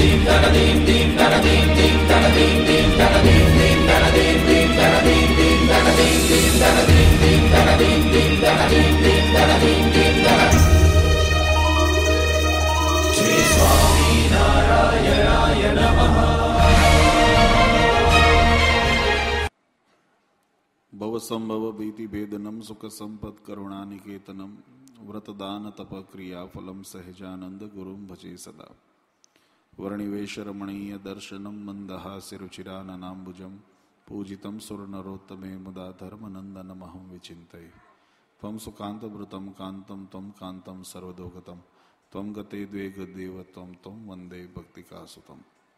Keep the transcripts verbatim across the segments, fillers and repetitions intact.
ભવસંભવ ભીતિ ભેદનમ સુખ સંપદ કરુણાનિકેતનમ વ્રતદાન તપ ક્રિયા ફલમ સહેજાનંદ ગુરુમ ભજે સદા વર્ણિવેશ રમણીય દર્શનમ મંદહાસ્ય રુચિરાનનાંબુજમ પૂજિતમ સુરનરોત્તમે મુદા ધર્મનંદનમહં વિચિંતયે ત્વં સુકાંતભૃતમ કાંતમ ત્વં કાંતમ સર્વદોગતમ ત્વં ગતે દ્વે ગદેવ ત્વં ત્વં વંદે ભક્તિકાસુતમ.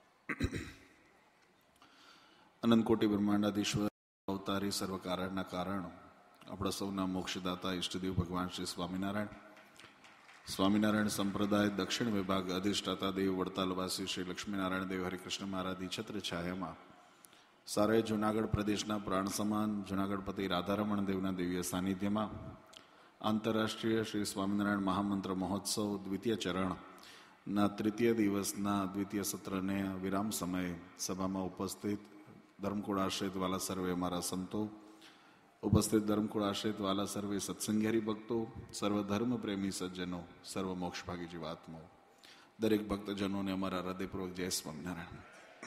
અનંતકોટી બ્રહ્માંડાધીશ્વર અવતારી સર્વ કારણના કારણ આપણા સૌના મોક્ષદાતા ઈષ્ટદેવ ભગવાન શ્રી સ્વામિનારાયણ સ્વામિનારાયણ સંપ્રદાય દક્ષિણ વિભાગ અધિષ્ઠાતા દેવ વડતાલવાસી શ્રી લક્ષ્મીનારાયણ દેવ હરિકૃષ્ણ મહારાજની છત્ર છાયામાં સારે જુનાગઢ પ્રદેશના પ્રાણ સમાન જુનાગઢપતિ રાધારમણ દેવના દિવ્ય સાનિધ્યમાં આંતરરાષ્ટ્રીય શ્રી સ્વામિનારાયણ મહામંત્ર મહોત્સવ દ્વિતીય ચરણના તૃતીય દિવસના દ્વિતીય સત્રને વિરામ સમયે સભામાં ઉપસ્થિત ધર્મકુળ આશ્રિત વાલા સર્વે અમારા સંતો, ઉપસ્થિત ધર્મકુળ આશ્રિત વાલા સર્વે સત્સંગી હરિભક્તો, સર્વ ધર્મ પ્રેમી સજ્જનો, સર્વ મોક્ષભાગી જીવાત્માઓ, દરેક ભક્તજનોને અમારા હૃદયપૂર્વક જય સ્વામિનારાયણ.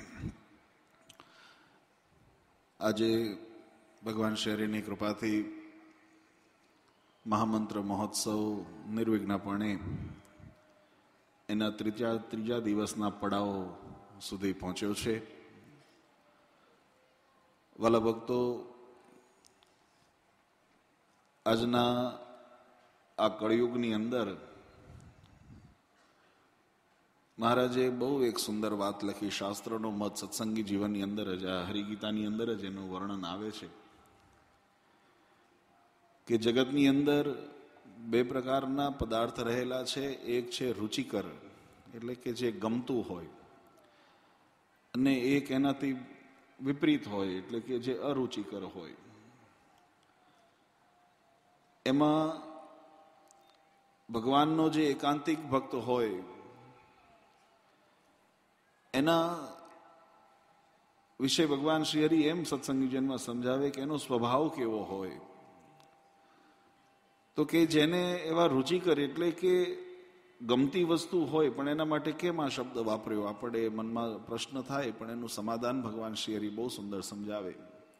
આજે ભગવાન શરીરની કૃપાથી મહામંત્ર મહોત્સવ નિર્વિઘ્નપણે એના ત્રીજા ત્રીજા દિવસના પડાવ સુધી પહોંચ્યો છે. વાલા ભક્તો, આજના આ કળયુગની અંદર મહારાજે બહુ એક સુંદર વાત લખી. શાસ્ત્રનો મત સત્સંગી જીવનની અંદર જ, આ હરિગીતાની અંદર જ એનું વર્ણન આવે છે કે જગતની અંદર બે પ્રકારના પદાર્થ રહેલા છે. એક છે રુચિકર, એટલે કે જે ગમતું હોય, અને એક એનાથી વિપરીત હોય, એટલે કે જે અરુચિકર હોય. એમાં ભગવાનનો જે એકાંતિક ભક્ત હોય એના વિશે ભગવાન શ્રી હરિ એમ સત્સંગીજનમાં સમજાવે કે એનો સ્વભાવ કેવો હોય. તો કે જેને એવા રુચિકર, એટલે કે ગમતી વસ્તુ હોય, પણ એના માટે કેમ આ શબ્દ વાપર્યો, આપણે મનમાં પ્રશ્ન થાય, પણ એનું સમાધાન ભગવાન શ્રી હરિ બહુ સુંદર સમજાવે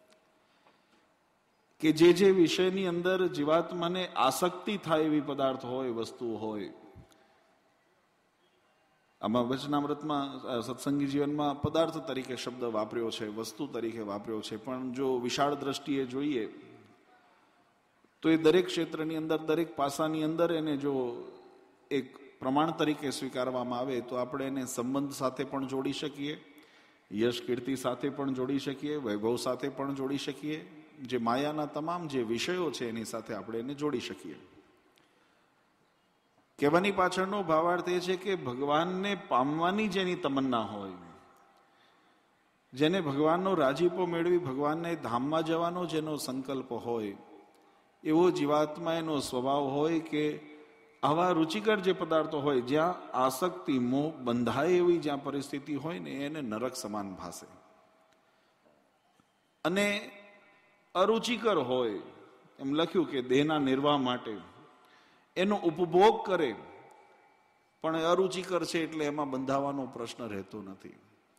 કે જે જે વિષયની અંદર જીવાત્માને આસક્તિ થાય એવી પદાર્થ હોય, વસ્તુ હોય. આમાં વચનામૃતમાં સત્સંગી જીવનમાં પદાર્થ તરીકે શબ્દ વાપર્યો છે, વસ્તુ તરીકે વાપર્યો છે, પણ જો વિશાળ દ્રષ્ટિએ જોઈએ તો એ દરેક ક્ષેત્રની અંદર, દરેક પાસાની અંદર એને જો એક પ્રમાણ તરીકે સ્વીકારવામાં આવે તો આપણે એને સંબંધ સાથે પણ જોડી શકીએ, યશ કીર્તિ સાથે પણ જોડી શકીએ, વૈભવ સાથે પણ જોડી શકીએ, જે માયાના તમામ જે વિષયો છે એની સાથે આપણે એને જોડી શકીએ. કહેવાની પાછળનો ભાવાર્થ એ છે કે ભગવાનને પામવાની જેની તમન્ના હોય, જેને ભગવાનનો રાજીપો મેળવી ભગવાનને ધામમાં જવાનો જેનો સંકલ્પ હોય, એવો જીવાત્મા એનો સ્વભાવ હોય કે આવા રુચિકર જે પદાર્થો હોય, જ્યાં આસક્તિ, મોહ બંધાય એવી જ્યાં પરિસ્થિતિ હોય ને, એને નરક સમાન ભાસે. અને અરુચિકર હોય, એમ લખ્યું કે દેહના નિર્વાહ માટે એનો ઉપભોગ કરે, પણ અરુચિકર છે એટલે એમાં બંધાવાનો પ્રશ્ન રહેતો નથી.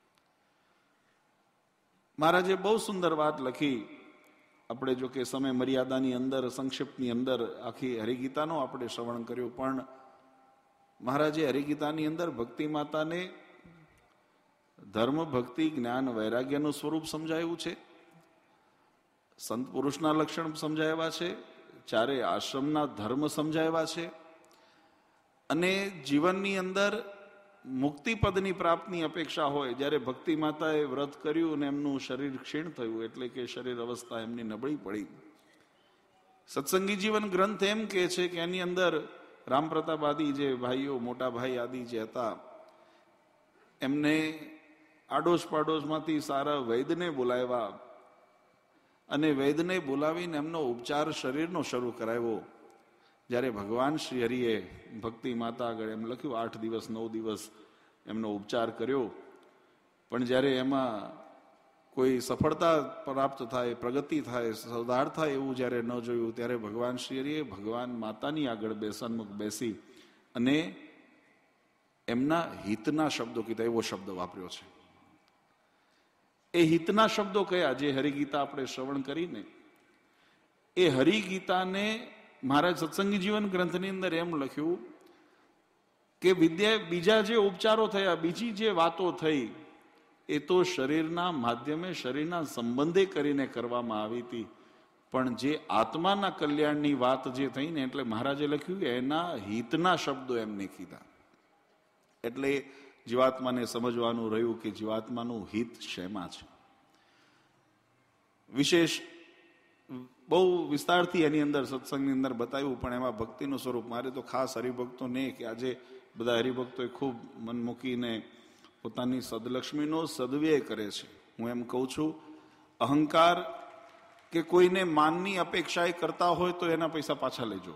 મહારાજે બહુ સુંદર વાત લખી. આપણે જો કે સમય મર્યાદાની અંદર, સંક્ષિપ્તની અંદર આખી હરિગીતાનો આપણે શ્રવણ કર્યું, પણ મહારાજે હરિગીતાની અંદર ભક્તિ માતાને ધર્મ, ભક્તિ, જ્ઞાન, વૈરાગ્યનું સ્વરૂપ સમજાયું છે, સંત પુરુષના લક્ષણ સમજાવ્યા છે, ચારે આશ્રમના ધર્મ સમજાવ્યા છે, અને જીવનની અંદર મુક્તિ પદની પ્રાપ્તિની અપેક્ષા હોય, જ્યારે ભક્તિ માતાએ વ્રત કર્યું અને એમનું શરીર ક્ષીણ થયું, એટલે કે શરીર અવસ્થા એમની નબળી પડી. સત્સંગી જીવન ગ્રંથ એમ કે છે કે એની અંદર રામ પ્રતાપ આદિ જે ભાઈઓ, મોટા ભાઈ આદિ જે હતા, એમને આડોશ પાડોશમાંથી સારા વૈદને બોલાવ્યા, અને વૈદને બોલાવીને એમનો ઉપચાર શરીરનો શરૂ કરાવ્યો. જ્યારે ભગવાન શ્રી હરિએ ભક્તિ માતા આગળ એમ લખ્યું, આઠ દિવસ નવ દિવસ એમનો ઉપચાર કર્યો. પણ જ્યારે એમાં કોઈ સફળતા પ્રાપ્ત થાય, પ્રગતિ થાય, સુધાર થાય એવું જ્યારે ન જોયું, ત્યારે ભગવાન શ્રી હરિએ ભગવાન માતાની આગળ બેસનમુખ બેસી અને એમના હિતના શબ્દો કીધા, એવો શબ્દ વાપર્યો છે. એ હિતના શબ્દો કયા? જે હરિગીતા આપણે શ્રવણ કરીને, એ હરિગીતાને મહારાજ સત્સંગી જીવન ગ્રંથની અંદર એમ લખ્યું કે વિદ્યા બીજા જે ઉપચારો થયા, બીજી જે વાતો થઈ, એ તો શરીરના માધ્યમે, શરીરના સંબંધે કરીને કરવામાં આવી હતી. પણ જે આત્માના કલ્યાણની વાત જે થઈ ને, એટલે મહારાજે લખ્યું એના હિતના શબ્દો એમને કીધા. એટલે જીવાત્માને સમજવાનું રહ્યું કે જીવાત્માનું હિત શેમાં છે. વિશેષ બહુ વિસ્તારથી એની અંદર સત્સંગની અંદર બતાવ્યું, પણ એમાં ભક્તિનું સ્વરૂપ. મારે તો ખાસ હરિભક્તોને કે આજે બધા હરિભક્તોએ ખૂબ મન મૂકીને પોતાની સદલક્ષ્મીનો સદવ્યય કરે છે. હું એમ કહું છું, અહંકાર કે કોઈને માનની અપેક્ષા એ કરતા હોય તો એના પૈસા પાછા લેજો.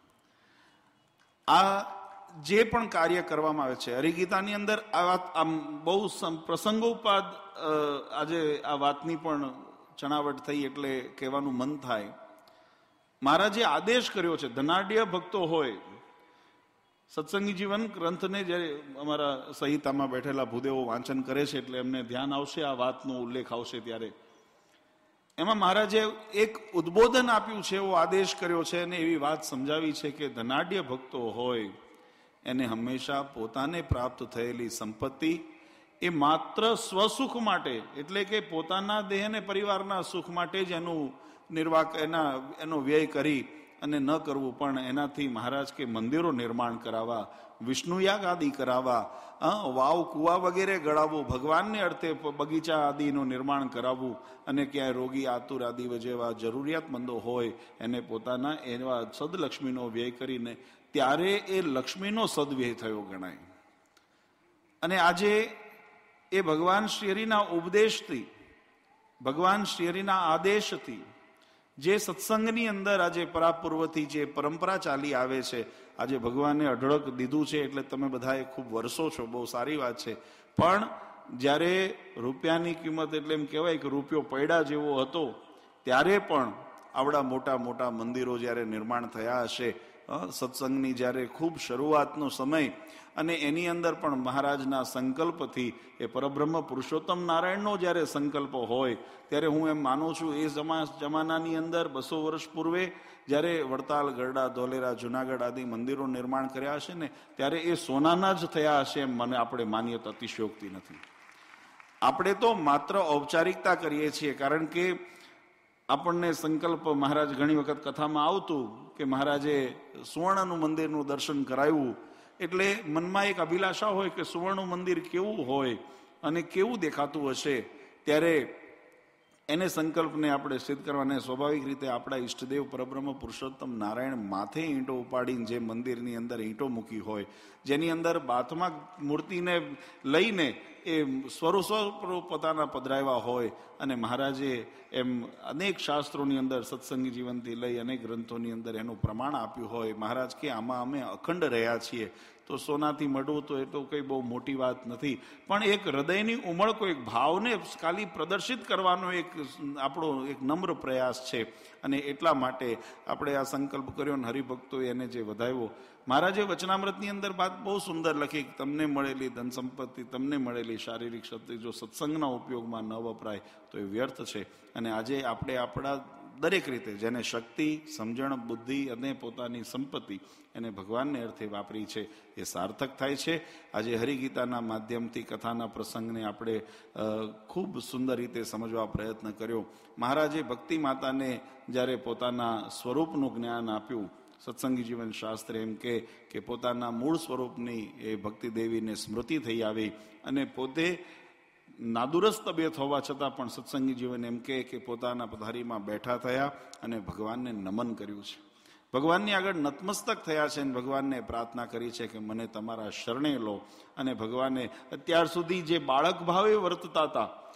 આ જે પણ કાર્ય કરવામાં આવે છે હરિગીતાની અંદર, આ વાત આમ બહુ પ્રસંગોપાદ આજે આ વાતની પણ ચણાવટ થઈ એટલે કહેવાનું મન થાય. મહારાજે આદેશ કર્યો છે, ધનાઢ્ય ભક્તો હોય, સત્સંગી જીવન ગ્રંથને જ્યારે અમારા સંહિતામાં બેઠેલા ભૂદેવો વાંચન કરે છે એટલે એમને ધ્યાન આવશે, આ વાતનો ઉલ્લેખ આવશે. ત્યારે એમાં મહારાજે એક ઉદ્બોધન આપ્યું છે, એવો આદેશ કર્યો છે અને એવી વાત સમજાવી છે કે ધનાઢ્ય ભક્તો હોય એને હંમેશા પોતાને પ્રાપ્ત થયેલી સંપત્તિ એ માત્ર સ્વસુખ માટે, એટલે કે પોતાના દેહ અને પરિવારના સુખ માટે જ એનું નિર્વાહ એના એનો વ્યય કરી અને ન કરવું, પણ એનાથી મહારાજ કે મંદિરો નિર્માણ કરાવવા, વિષ્ણુયાગ આદિ કરાવવા, વાવ કુવા વગેરે ગળાવવું, ભગવાનને અર્થે બગીચા આદિનું નિર્માણ કરાવવું, અને ક્યાંય રોગી આતુર આદિ જેવા જરૂરિયાતમંદો હોય એને પોતાના એવા સદલક્ષ્મીનો વ્યય કરીને, ત્યારે એ લક્ષ્મીનો સદવ્યય થયો ગણાય. અને આજે એ ભગવાન શ્રી હરિના ઉપદેશથી, ભગવાન શ્રી હરિના આદેશથી જે સત્સંગની અંદર આજે પરાપૂર્વથી જે પરંપરા ચાલી આવે છે, આજે ભગવાને અઢળક દીધું છે એટલે તમે બધાએ ખૂબ વરસો છો, બહુ સારી વાત છે. પણ જ્યારે રૂપિયાની કિંમત, એટલે એમ કહેવાય કે રૂપિયો પૈડા જેવો હતો, ત્યારે પણ આવડા મોટા મોટા મંદિરો જ્યારે નિર્માણ થયા હશે, સત્સંગની જ્યારે ખૂબ શરૂઆતનો સમય, અને એની અંદર પણ મહારાજના સંકલ્પથી, એ પરબ્રહ્મ પુરુષોત્તમ નારાયણનો જ્યારે સંકલ્પ હોય, ત્યારે હું એમ માનું છું એ જમા જમાનાની અંદર બસો વર્ષ પૂર્વે જ્યારે વડતાલ, ગરડા, ધોલેરા, જુનાગઢ આદિ મંદિરો નિર્માણ કર્યા હશે ને, ત્યારે એ સોનાના જ થયા હશે એમ મને આપણે માનીએ તો અતિશયોક્તિ નથી. આપણે તો માત્ર ઔપચારિકતા કરીએ છીએ, કારણ કે આપણને સંકલ્પ, મહારાજ ઘણી વખત કથામાં આવતું કે મહારાજે સુવર્ણનું મંદિરનું દર્શન કરાવ્યું, એટલે મનમાં એક અભિલાષા હોય કે સુવર્ણ મંદિર કેવું હોય અને કેવું દેખાતું હશે. ત્યારે એને સંકલ્પને આપણે સિદ્ધ કરવાને સ્વાભાવિક રીતે આપણા ઈષ્ટદેવ પરબ્રહ્મ પુરુષોત્તમ નારાયણ માથે ઈંટો ઉપાડીને જે મંદિરની અંદર ઈંટો મૂકી હોય, જેની અંદર બાથમાં મૂર્તિને લઈને એ સ્વરૂપ પોતાના પધરાવ્યા હોય, અને મહારાજે એમ અનેક શાસ્ત્રોની અંદર સત્સંગી જીવનથી લઈ અનેક ગ્રંથોની અંદર એનું પ્રમાણ આપ્યું હોય. મહારાજ કે આમાં અમે અખંડ રહ્યા છીએ, તો સોનાથી મળવું તો એ તો કંઈ બહુ મોટી વાત નથી, પણ એક હૃદયની ઉમળકો, એક ભાવને ખાલી પ્રદર્શિત કરવાનો એક આપણો એક નમ્ર પ્રયાસ છે. અને એટલા માટે આપણે આ સંકલ્પ કર્યો અને હરિભક્તોએ એને જે વધાવ્યો. મહારાજે વચનામૃતની અંદર વાત બહુ સુંદર લખી, તમને મળેલી ધન સંપત્તિ, તમને મળેલી શારીરિક શક્તિ જો સત્સંગના ઉપયોગમાં ન વપરાય તો એ વ્યર્થ છે. અને આજે આપણે આપણા દરેક રીતે જેને શક્તિ, સમજણ, બુદ્ધિ અને પોતાની સંપત્તિ એને ભગવાનને અર્થે વાપરી છે, એ સાર્થક થાય છે. આજે હરિગીતાના માધ્યમથી કથાના પ્રસંગને આપણે ખૂબ સુંદર રીતે સમજવા પ્રયત્ન કર્યો. મહારાજે ભક્તિ માતાને જ્યારે પોતાના સ્વરૂપનું જ્ઞાન આપ્યું, સત્સંગી જીવન શાસ્ત્ર એમ કે કે પોતાના મૂળ સ્વરૂપની એ ભક્તિ દેવીને સ્મૃતિ થઈ આવી, અને પોતે નાદુરસ્ત તબિયત હોવા છતાં પણ સત્સંગી જીવન એમ કે કે પોતાના પધારીમાં બેઠા થયા અને ભગવાનને નમન કર્યું છે, ભગવાનની આગળ નતમસ્તક થયા છે અને ભગવાનને પ્રાર્થના કરી છે કે મને તમારા શરણે લો. અને ભગવાને અત્યાર સુધી જે બાળક ભાવે વર્તતા હતા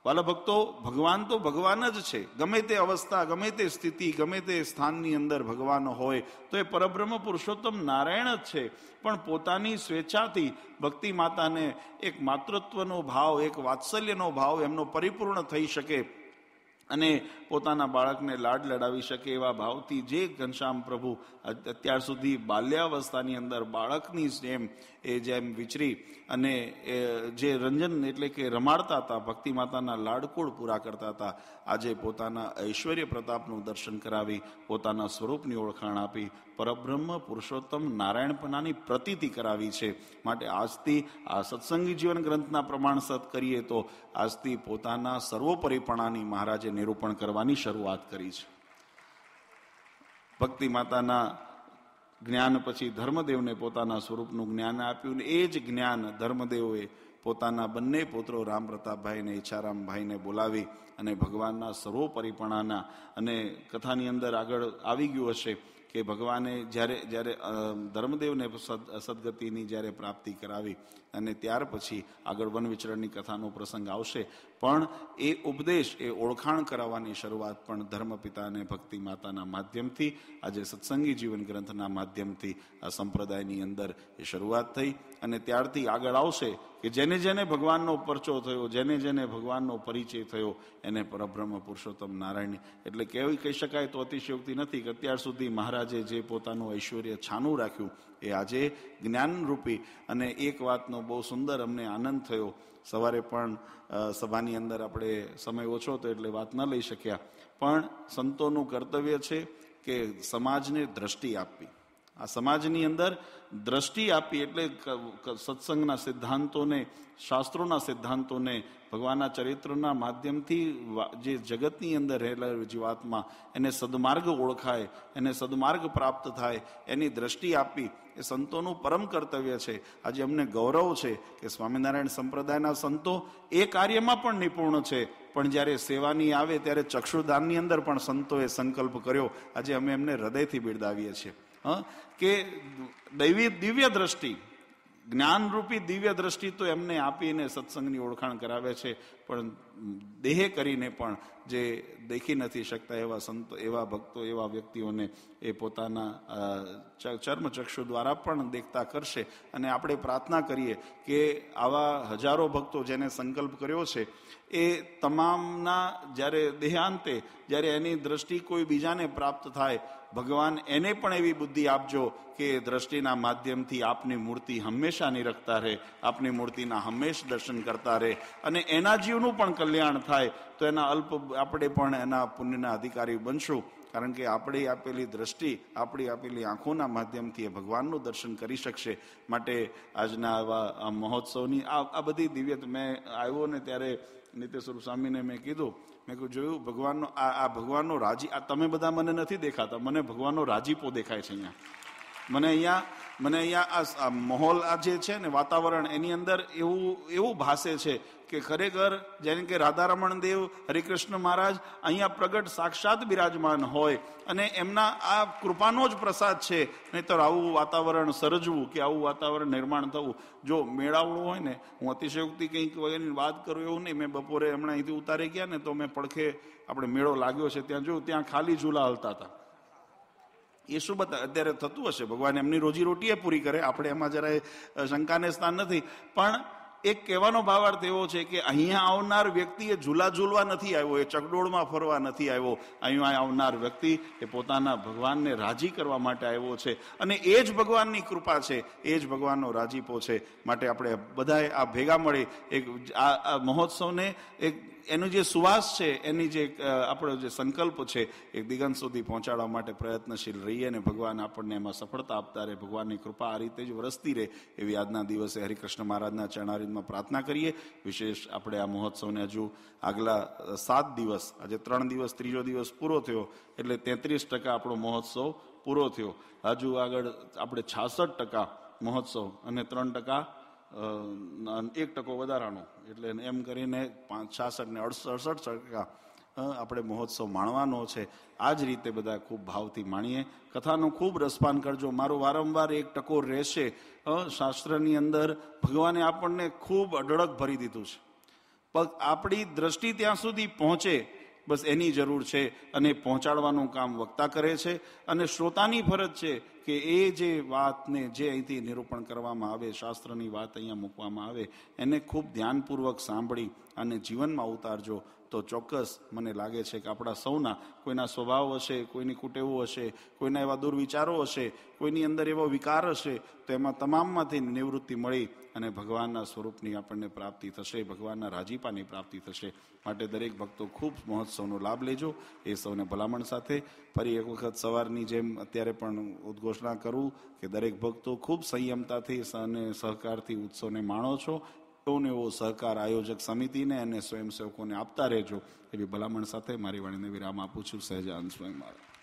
વાલા ભક્તો, ભગવાન તો ભગવાન જ છે. ગમે તે અવસ્થા, ગમે તે સ્થિતિ, ગમે તે સ્થાનની અંદર ભગવાન હોય તો એ પરબ્રહ્મ પુરુષોત્તમ નારાયણ જ છે. પણ પોતાની સ્વેચ્છાથી ભક્તિ માતાને એક માતૃત્વનો ભાવ, એક વાત્સલ્યનો ભાવ એમનો પરિપૂર્ણ થઈ શકે અને પોતાના બાળકને લાડ લડાવી શકે એવા ભાવથી જે ઘનશ્યામ પ્રભુ અત્યાર સુધી બાલ્યાવસ્થાની અંદર બાળકની જેમ એ જેમ વિચરી અને જે રંજન એટલે કે રમાડતા હતા, ભક્તિ માતાના લાડકોડ પૂરા કરતા હતા, આજે પોતાના ઐશ્વર્ય પ્રતાપનું દર્શન કરાવી પોતાના સ્વરૂપની ઓળખાણ આપી પરબ્રહ્મ પુરુષોત્તમ નારાયણપણાની પ્રતીતિ કરાવી છે. માટે આજથી આ સત્સંગી જીવન ગ્રંથના પ્રમાણસર કરીએ તો આજથી પોતાના સર્વોપરીપણાની મહારાજે નિરૂપણ કરવાની શરૂઆત કરી છે. ભક્તિ માતાના જ્ઞાન પછી ધર્મદેવને પોતાના સ્વરૂપનું જ્ઞાન આપ્યું. એ જ જ્ઞાન ધર્મદેવે પોતાના બંને પુત્રો રામ પ્રતાપભાઈ અને ઈચ્છારામભાઈને બોલાવી અને ભગવાનના સર્વોપરીપણાના, અને કથાની અંદર આગળ આવી ગયું હશે કે ભગવાને જ્યારે જ્યારે ધર્મદેવને સદગતિની જ્યારે પ્રાપ્તિ કરાવી અને ત્યાર પછી આગળ વન વિચરણની કથાનો પ્રસંગ આવશે, પણ એ ઉપદેશ, એ ઓળખાણ કરાવવાની શરૂઆત પણ ધર્મપિતા અને ભક્તિ માતાના માધ્યમથી, આજે સત્સંગી જીવન ગ્રંથના માધ્યમથી આ સંપ્રદાયની અંદર એ શરૂઆત થઈ. અને ત્યારથી આગળ આવશે કે જેને જેને ભગવાનનો પરચો થયો, જેને જેને ભગવાનનો પરિચય થયો એને પરબ્રહ્મ પુરુષોત્તમ નારાયણ એટલે કેવી કહી શકાય તો અતિશયોક્તિ નથી કે અત્યાર સુધી મહારાજે જે પોતાનું ઐશ્વર્ય છાનું રાખ્યું એ આજે જ્ઞાનરૂપી. અને એક વાતનો બહુ સુંદર અમને આનંદ થયો, સવારે પણ સભાની અંદર આપણે સમય ઓછો હતો એટલે વાત ન લઈ શક્યા, પણ સંતોનું કર્તવ્ય છે કે સમાજને દ્રષ્ટિ આપવી. આ સમાજની અંદર દ્રષ્ટિ આપી એટલે સત્સંગના સિદ્ધાંતોને, શાસ્ત્રોના સિદ્ધાંતોને, ભગવાનના ચરિત્રના માધ્યમથી જે જગતની અંદર રહેલા જીવાત્મા એને સદમાર્ગ ઓળખાય, એને સદમાર્ગ પ્રાપ્ત થાય, એની દ્રષ્ટિ આપી એ સંતોનું પરમ કર્તવ્ય છે. આજે અમને ગૌરવ છે કે સ્વામિનારાયણ સંપ્રદાયના સંતો એ કાર્યમાં પણ નિપુણ છે, પણ જ્યારે સેવાની આવે ત્યારે ચક્ષુદાનની અંદર પણ સંતોએ સંકલ્પ કર્યો. આજે અમે એમને હૃદયથી બિરદાવીએ છીએ કે દૈવી દિવ્ય દ્રષ્ટિ, જ્ઞાનરૂપી દિવ્ય દ્રષ્ટિ તો એમને આપીને સત્સંગની ઓળખાણ કરાવે છે, પણ દેહે કરીને પણ જે દેખી નથી શકતા એવા સંતો, એવા ભક્તો, એવા વ્યક્તિઓને એ પોતાના ચર્મચક્ષુ દ્વારા પણ દેખતા કરશે. અને આપણે પ્રાર્થના કરીએ કે આવા હજારો ભક્તો જેને સંકલ્પ કર્યો છે એ તમામના જ્યારે દેહાંતે, જ્યારે એની દ્રષ્ટિ કોઈ બીજાને પ્રાપ્ત થાય, ભગવાન એને પણ એવી બુદ્ધિ આપજો કે દ્રષ્ટિના માધ્યમથી આપની મૂર્તિ હંમેશા નિરખતા રહે, આપની મૂર્તિના હંમેશ દર્શન કરતા રહે અને એના જીવનું પણ કલ્યાણ થાય. તો એના અલ્પ આપણે પણ એના પુણ્યના અધિકારી બનશું, કારણ કે આપણી આપેલી દ્રષ્ટિ, આપણી આપેલી આંખોના માધ્યમથી એ ભગવાનનું દર્શન કરી શકશે. માટે આજના આવા મહોત્સવની આ આ બધી દિવ્ય, મેં આવ્યો ને ત્યારે નિત્ય સ્વરૂપ સ્વામીને મેં કીધું, મેં કહ્યું જોયું ભગવાનનો આ આ ભગવાનનો રાજી, આ તમે બધા મને નથી દેખાતા, મને ભગવાનનો રાજીપો દેખાય છે અહીંયા. મને અહીંયા મને અહીંયા આ માહોલ આ જે છે ને વાતાવરણ, એની અંદર એવું એવું ભાસે છે કે ખરેખર જેને કે રાધારમણ દેવ, હરિકૃષ્ણ મહારાજ અહીંયા પ્રગટ સાક્ષાત બિરાજમાન હોય અને એમના આ કૃપાનો જ પ્રસાદ છે. નહીંતર આવું વાતાવરણ સર્જવું કે આવું વાતાવરણ નિર્માણ થવું, જો મેળાવડું હોય ને, હું અતિશયોક્તિ કંઈક વગેરેની વાત કરું એવું નહીં. મેં બપોરે હમણાં અહીંથી ઉતારી ગયા ને તો મેં પડખે આપણે મેળો લાગ્યો છે ત્યાં જોયું, ત્યાં ખાલી ઝૂલા હલતા હતા. એ શું બતા અત્યારે થતું હશે, ભગવાન એમની રોજીરોટી એ પૂરી કરે, આપણે એમાં જરાય શંકાને સ્થાન નથી. પણ એક કહેવાનો ભાવાર્થ એવો છે કે અહીંયા આવનાર વ્યક્તિ એ ઝૂલા ઝૂલવા નથી આવ્યો, એ ચકડોળમાં ફરવા નથી આવ્યો. અહીંયા આવનાર વ્યક્તિ એ પોતાના ભગવાનને રાજી કરવા માટે આવ્યો છે અને એ જ ભગવાનની કૃપા છે, એ જ ભગવાનનો રાજીપો છે. માટે આપણે બધાએ આ ભેગા મળી એક આ મહોત્સવને એક એનો જે સુવાસ છે, એની જે આપણો જે સંકલ્પ છે એ દિગંત સુધી પહોંચાડવા માટે પ્રયત્નશીલ રહીએ અને ભગવાન આપણને એમાં સફળતા આપતા રહે, ભગવાનની કૃપા આ રીતે જ વરસતી રહે એવી આજના દિવસે હરિકૃષ્ણ મહારાજના ચરણારવિંદમાં પ્રાર્થના કરીએ. વિશેષ આપણે આ મહોત્સવને હજુ આગલા સાત દિવસ, આજે ત્રણ દિવસ, ત્રીજો દિવસ પૂરો થયો એટલે તેત્રીસ ટકા આપણો મહોત્સવ પૂરો થયો. હજુ આગળ આપણે છાસઠ ટકા મહોત્સવ અને ત્રણ ટકા એક ટકો વધારાનો, એટલે એમ કરીને પાંચ છાસઠ ને અડસઠ ટકા આપણે મહોત્સવ માણવાનો છે. આ જ રીતે બધા ખૂબ ભાવથી માણીએ. કથાનું ખૂબ રસપાન કરજો. મારું વારંવાર એક ટકો રહેશે. શાસ્ત્રની અંદર ભગવાને આપણને ખૂબ અઢળક ભરી દીધું છે. આપણી દ્રષ્ટિ ત્યાં સુધી પહોંચે બસ એની જરૂર છે, અને પહોંચાડવાનું કામ વક્તા કરે છે. અને શ્રોતાની ફરજ છે કે એ જે વાતને જે અહીંથી નિરૂપણ કરવામાં આવે, શાસ્ત્રની વાત અહીંયા મૂકવામાં આવે, એને ખૂબ ધ્યાનપૂર્વક સાંભળી અને જીવનમાં ઉતારજો. તો ચોક્કસ મને લાગે છે કે આપણા સૌના કોઈના સ્વભાવ હશે, કોઈની કુટેવો હશે, કોઈના એવા દુર્વિચારો હશે, કોઈની અંદર એવો વિકાર હશે, તો એમાં તમામમાંથી નિવૃત્તિ મળી અને ભગવાનના સ્વરૂપની આપણને પ્રાપ્તિ થશે, ભગવાનના રાજીપાની પ્રાપ્તિ થશે. માટે દરેક ભક્તો ખૂબ મહોત્સવનો લાભ લેજો. એ સૌને ભલામણ સાથે ફરી એક વખત સવારની જેમ અત્યારે પણ ઉદ્ઘોષણા કરું કે દરેક ભક્તો ખૂબ સંયમતાથી અને સહકારથી ઉત્સવને માણો છો. એવો એવો સહકાર આયોજક સમિતિને અને સ્વયંસેવકોને આપતા રહેજો એવી ભલામણ સાથે મારી વાણીને વિરામ આપું છું. સહેજાનંદ સ્વામી મહારાજ.